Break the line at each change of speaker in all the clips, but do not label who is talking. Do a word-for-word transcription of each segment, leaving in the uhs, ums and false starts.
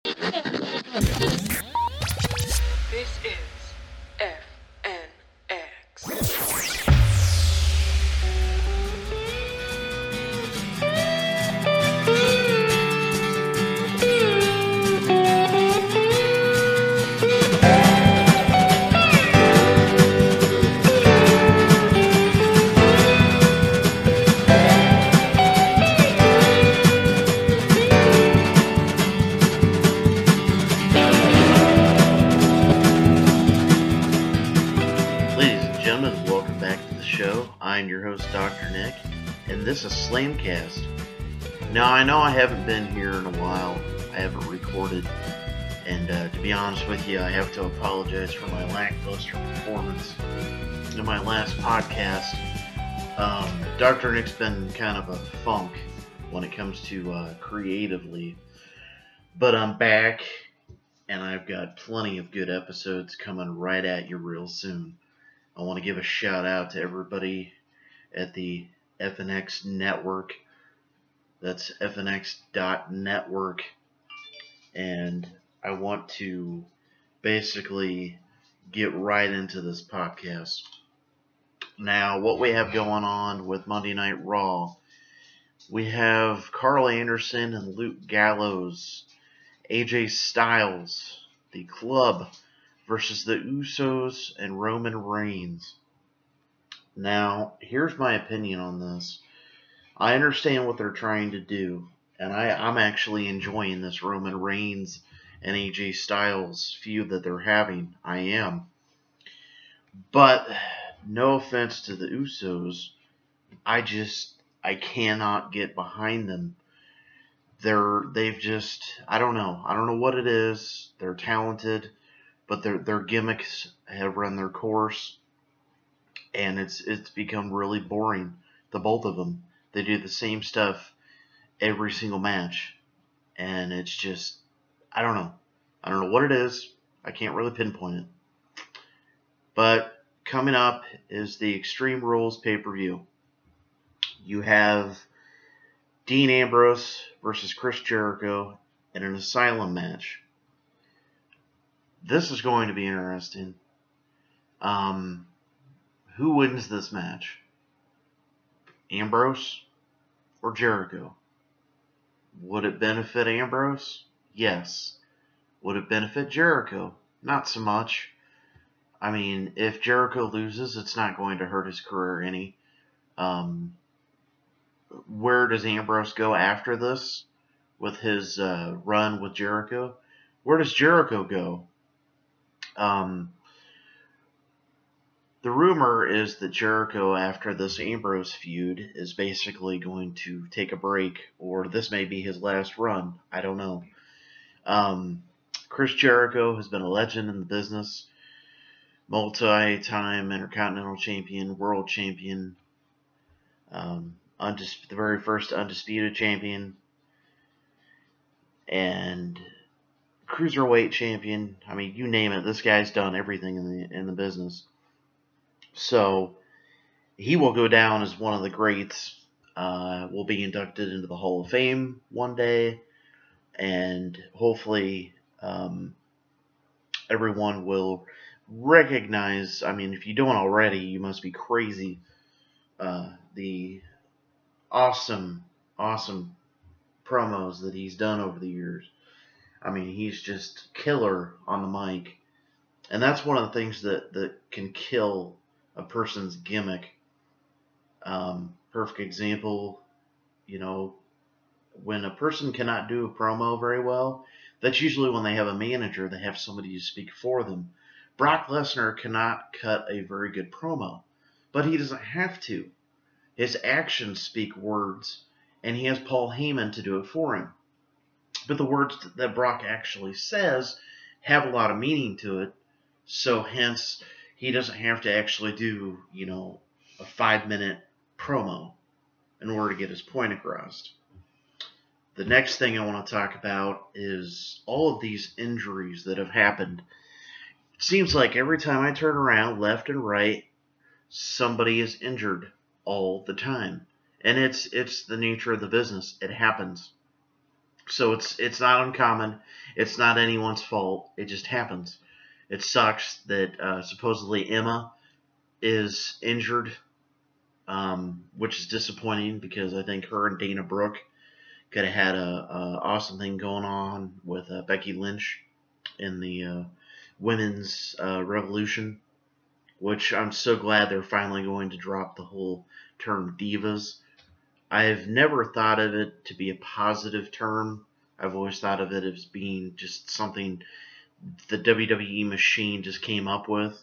This is F N X.
Ladies and gentlemen, welcome back to the show. I'm your host, Doctor Nick, and this is Slamcast. Now, I know I haven't been here in a while. I haven't recorded, and uh, to be honest with you, I have to apologize for my lackluster performance in my last podcast. Um, Doctor Nick's been kind of a funk when it comes to uh, creatively, but I'm back, and I've got plenty of good episodes coming right at you real soon. I want to give a shout out to everybody at the F N X network. That's F N X dot network. And I want to basically get right into this podcast. Now, what we have going on with Monday Night Raw, we have Carl Anderson and Luke Gallows, A J Styles, the Club, versus the Usos and Roman Reigns. Now, here's my opinion on this. I understand what they're trying to do, and I, I'm actually enjoying this Roman Reigns and A J Styles feud that they're having. I am. But, no offense to the Usos, I just, I cannot get behind them. They're, they've just, I don't know. I don't know what it is. They're talented, but their their gimmicks have run their course, and it's it's become really boring. The both of them, they do the same stuff every single match, and it's just, I don't know, I don't know what it is. I can't really pinpoint it. But coming up is the Extreme Rules pay-per-view. You have Dean Ambrose versus Chris Jericho in an Asylum match. This is going to be interesting. Um, who wins this match? Ambrose or Jericho? Would it benefit Ambrose? Yes. Would it benefit Jericho? Not so much. I mean, if Jericho loses, it's not going to hurt his career any. Um, where does Ambrose go after this with his uh, run with Jericho? Where does Jericho go? Um, the rumor is that Jericho, after this Ambrose feud, is basically going to take a break, or this may be his last run. I don't know. Um, Chris Jericho has been a legend in the business, multi-time Intercontinental Champion, World Champion, um, undis- the very first Undisputed Champion, and Cruiserweight Champion. I mean, you name it, this guy's done everything in the in the business. So, he will go down as one of the greats, uh, will be inducted into the Hall of Fame one day, and hopefully um, everyone will recognize, I mean, if you don't already, you must be crazy, uh, the awesome, awesome promos that he's done over the years. I mean, he's just killer on the mic. And that's one of the things that, that can kill a person's gimmick. Um, perfect example, you know, when a person cannot do a promo very well, that's usually when they have a manager, they have somebody to speak for them. Brock Lesnar cannot cut a very good promo, but he doesn't have to. His actions speak words, and he has Paul Heyman to do it for him. But the words that Brock actually says have a lot of meaning to it, so hence he doesn't have to actually do, you know, a five-minute promo in order to get his point across. The next thing I want to talk about is all of these injuries that have happened. It seems like every time I turn around, left and right, somebody is injured all the time. And it's it's the nature of the business. It happens. So it's it's not uncommon. It's not anyone's fault. It just happens. It sucks that uh, supposedly Emma is injured, um, which is disappointing because I think her and Dana Brooke could have had a, a awesome thing going on with uh, Becky Lynch in the uh, women's uh, revolution, which I'm so glad they're finally going to drop the whole term divas. I've never thought of it to be a positive term. I've always thought of it as being just something the W W E machine just came up with.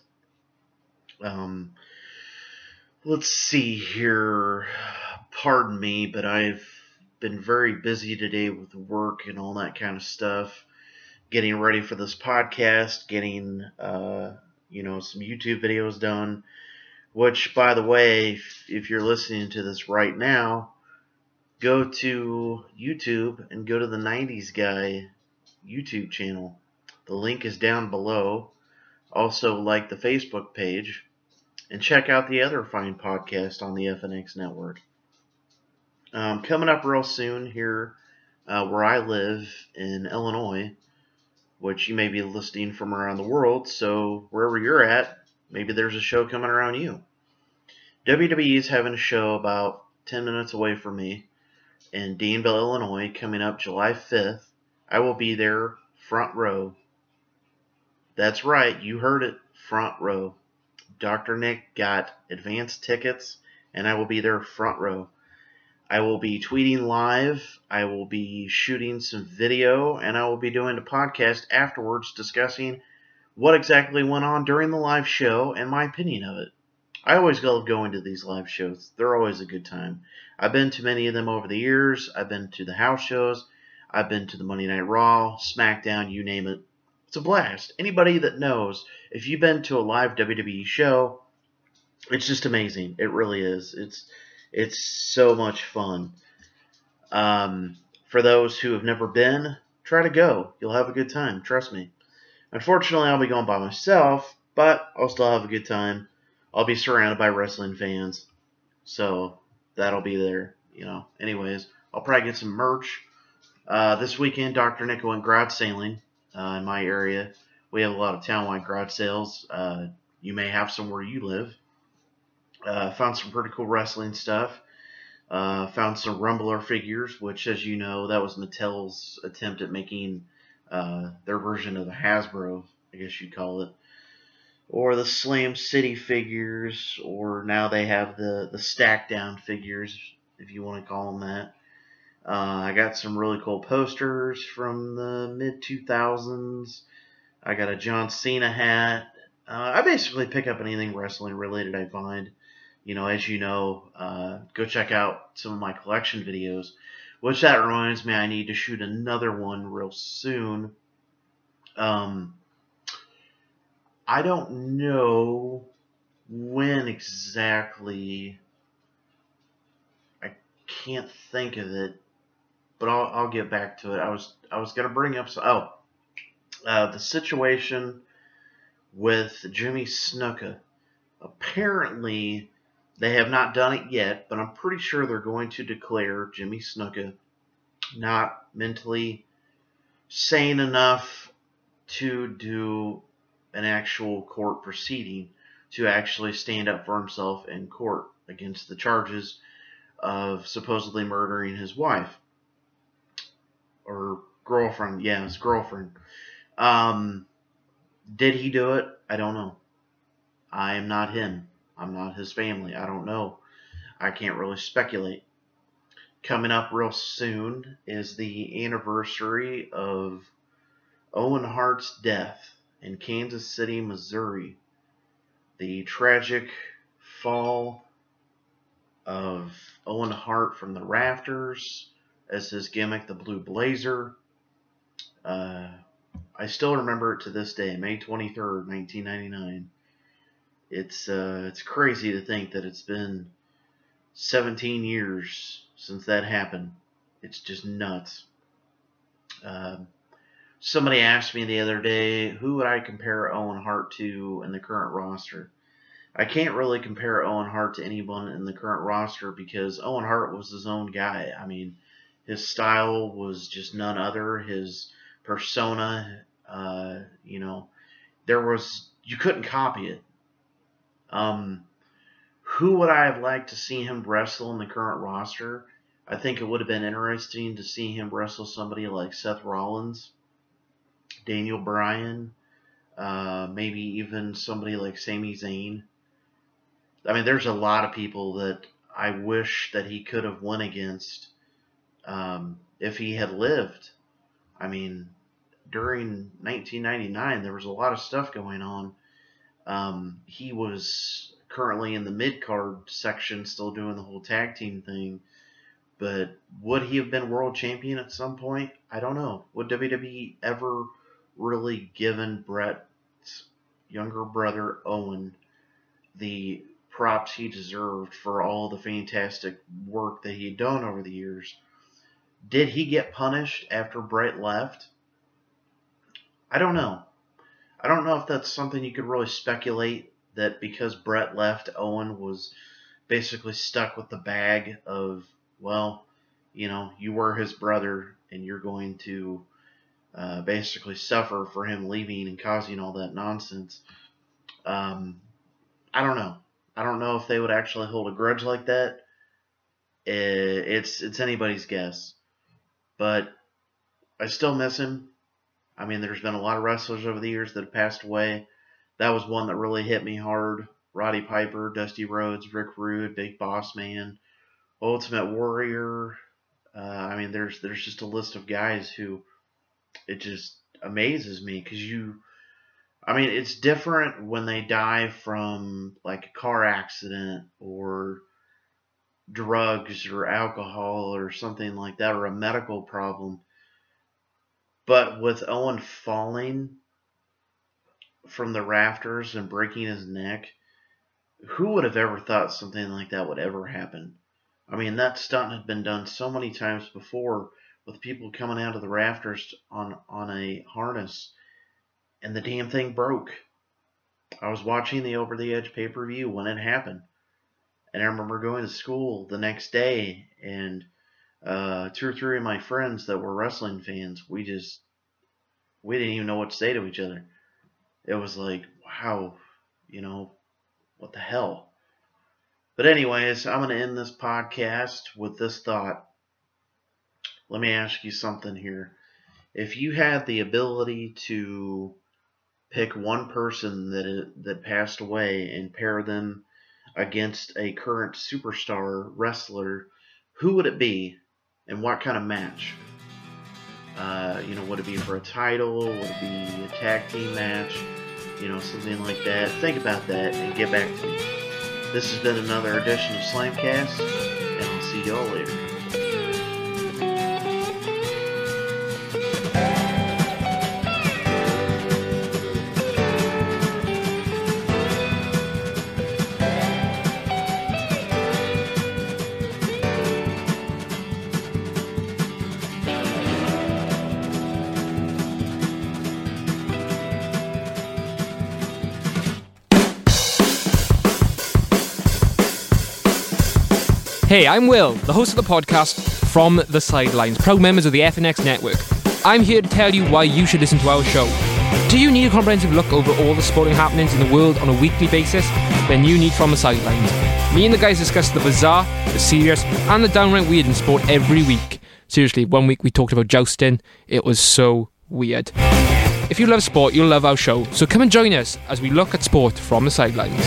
Um, let's see here. Pardon me, but I've been very busy today with work and all that kind of stuff. Getting ready for this podcast, getting uh, you know some YouTube videos done. Which, by the way, if, if you're listening to this right now, go to YouTube and go to the nineties Guy YouTube channel. The link is down below. Also, like the Facebook page and check out the other fine podcast on the F N X network. Um, coming up real soon here uh, where I live in Illinois, which you may be listening from around the world, so wherever you're at, maybe there's a show coming around you. W W E is having a show about ten minutes away from me in Danville, Illinois, coming up July fifth. I will be there front row. That's right, you heard it, front row. Doctor Nick got advance tickets, and I will be there front row. I will be tweeting live, I will be shooting some video, and I will be doing a podcast afterwards discussing what exactly went on during the live show and my opinion of it. I always love going to these live shows. They're always a good time. I've been to many of them over the years. I've been to the house shows. I've been to the Monday Night Raw, SmackDown, you name it. It's a blast. Anybody that knows, if you've been to a live W W E show, it's just amazing. It really is. It's it's so much fun. Um, for those who have never been, try to go. You'll have a good time. Trust me. Unfortunately, I'll be going by myself, but I'll still have a good time. I'll be surrounded by wrestling fans, so that'll be there, you know. Anyways, I'll probably get some merch. Uh, this weekend, Doctor Nick went garage sailing uh, in my area. We have a lot of townwide garage sales. Uh, you may have some where you live. Uh, found some pretty cool wrestling stuff. Uh, found some Rumbler figures, which, as you know, that was Mattel's attempt at making uh, their version of the Hasbro, I guess you'd call it. Or the Slam City figures, or now they have the, the Stack Down figures, if you want to call them that. Uh, I got some really cool posters from the mid two thousands. I got a John Cena hat. Uh, I basically pick up anything wrestling related I find. You know, as you know, uh, go check out some of my collection videos, which that reminds me I need to shoot another one real soon. Um, I don't know when exactly. I can't think of it, but I'll I'll get back to it. I was I was gonna bring up some, oh uh, the situation with Jimmy Snuka. Apparently, they have not done it yet, but I'm pretty sure they're going to declare Jimmy Snuka not mentally sane enough to do an actual court proceeding, to actually stand up for himself in court against the charges of supposedly murdering his wife. Or girlfriend. Yeah, his girlfriend. Um, did he do it? I don't know. I am not him. I'm not his family. I don't know. I can't really speculate. Coming up real soon is the anniversary of Owen Hart's death in Kansas City, Missouri. The tragic fall of Owen Hart from the rafters as his gimmick, the Blue Blazer. Uh, I still remember it to this day, May twenty-third, nineteen ninety-nine. It's uh, it's crazy to think that it's been seventeen years since that happened. It's just nuts. Uh, somebody asked me the other day, who would I compare Owen Hart to in the current roster? I can't really compare Owen Hart to anyone in the current roster because Owen Hart was his own guy. I mean, His style was just none other. His persona, uh, you know, there was, you couldn't copy it. Um, who would I have liked to see him wrestle in the current roster? I think it would have been interesting to see him wrestle somebody like Seth Rollins, Daniel Bryan, uh, maybe even somebody like Sami Zayn. I mean, there's a lot of people that I wish that he could have won against um, if he had lived. I mean, during nineteen ninety-nine, there was a lot of stuff going on. Um, he was currently in the mid-card section, still doing the whole tag team thing. But would he have been world champion at some point? I don't know. Would W W E ever really given Bret's younger brother, Owen, the props he deserved for all the fantastic work that he had done over the years? Did he get punished after Bret left? I don't know. I don't know if that's something you could really speculate, that because Bret left, Owen was basically stuck with the bag of, well, you know, you were his brother and you're going to uh, basically suffer for him leaving and causing all that nonsense. Um, I don't know. I don't know if they would actually hold a grudge like that. It's it's anybody's guess. But I still miss him. I mean, there's been a lot of wrestlers over the years that have passed away. That was one that really hit me hard. Roddy Piper, Dusty Rhodes, Rick Rude, Big Boss Man, Ultimate Warrior. Uh, I mean, there's there's just a list of guys who it just amazes me because you, I mean, it's different when they die from like a car accident or drugs or alcohol or something like that, or a medical problem. But with Owen falling from the rafters and breaking his neck, who would have ever thought something like that would ever happen? I mean, that stunt had been done so many times before with people coming out of the rafters on, on a harness, and the damn thing broke. I was watching the Over the Edge pay-per-view when it happened, and I remember going to school the next day, and uh, two or three of my friends that were wrestling fans, we just, we didn't even know what to say to each other. It was like, wow, you know, what the hell? But anyways, I'm going to end this podcast with this thought. Let me ask you something here. If you had the ability to pick one person that that passed away and pair them against a current superstar wrestler, who would it be and what kind of match? Uh, you know, would it be for a title? Would it be a tag team match? You know, something like that. Think about that and get back to me. This has been another edition of Slamcast, and I'll see y'all later.
Hey, I'm Will, the host of the podcast From the Sidelines, proud members of the F N X network. I'm here to tell you why you should listen to our show. Do you need a comprehensive look over all the sporting happenings in the world on a weekly basis? Then you need From the Sidelines. Me and the guys discuss the bizarre, the serious, and the downright weird in sport every week. Seriously, one week we talked about jousting. It was so weird. If you love sport, you'll love our show, so come and join us as we look at sport from the sidelines.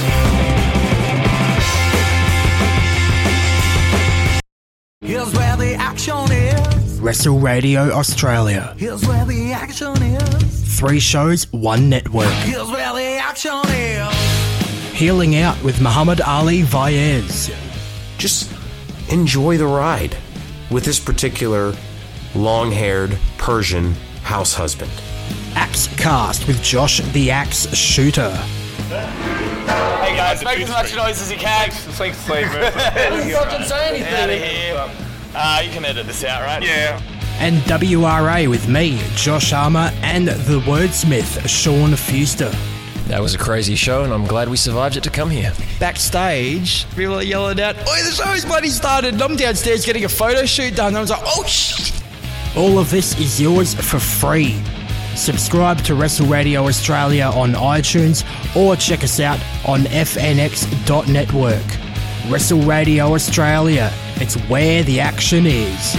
Here's where the action is.
Wrestle Radio Australia.
Here's where the action is.
Three shows, one network.
Here's where the action is.
Healing Out with Muhammad Ali Vaez.
Just enjoy the ride with this particular long-haired Persian house husband.
Axe Cast with Josh the Axe Shooter.
Hey guys, make as much noise as you can. It's like flavor. Don't say anything. Out of here. Uh, you can edit this out, right? Yeah.
And W R A with me, Josh Armour, and the wordsmith, Sean Fuster.
That was a crazy show, and I'm glad we survived it to come here.
Backstage, people are yelling out, "Oi, the show's bloody started!" And I'm downstairs getting a photo shoot done. I was like, "Oh shit!" All of this is yours for free. Subscribe to Wrestle Radio Australia on iTunes or check us out on f n x dot network. Wrestle Radio Australia, it's where the action is.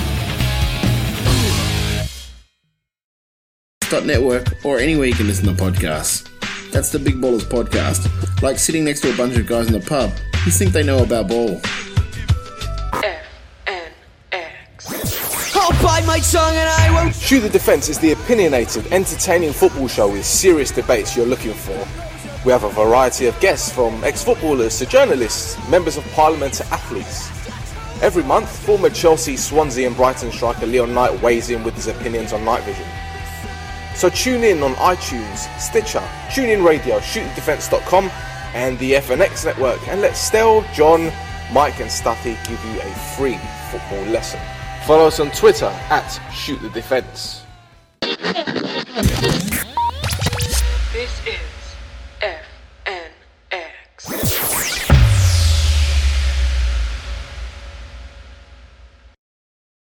Network or anywhere you can listen to podcasts. That's the Big Ballers podcast. Like sitting next to a bunch of guys in the pub who think they know about ball.
F N X.
I'll buy my tongue and I won't.
Shoot the Defence is the opinionated, entertaining football show with serious debates you're looking for. We have a variety of guests from ex-footballers to journalists, members of parliament to athletes. Every month, former Chelsea, Swansea and Brighton striker Leon Knight weighs in with his opinions on night vision. So tune in on iTunes, Stitcher, TuneIn Radio, shoot the defence dot com and the F N X network, and let Stel, John, Mike and Stuffy give you a free football lesson. Follow us on Twitter at Shoot the Defence.